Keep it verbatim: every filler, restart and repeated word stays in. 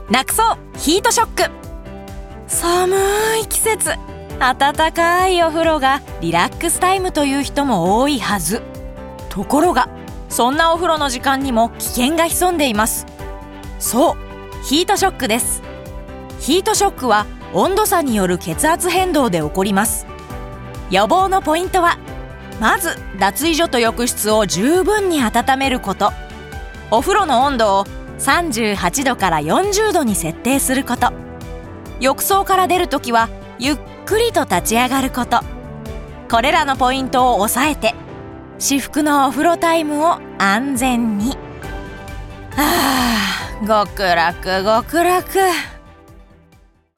なくそうヒートショック。寒い季節、暖かいお風呂がリラックスタイムという人も多いはず。ところがそんなお風呂の時間にも危険が潜んでいます。そう、ヒートショックです。ヒートショックは温度差による血圧変動で起こります。予防のポイントは、まず脱衣所と浴室を十分に温めること。お風呂の温度をさんじゅうはちどからよんじゅうどに設定すること。浴槽から出るときはゆっくりと立ち上がること。これらのポイントを押さえて至福のお風呂タイムを安全に。はあ、極楽極楽。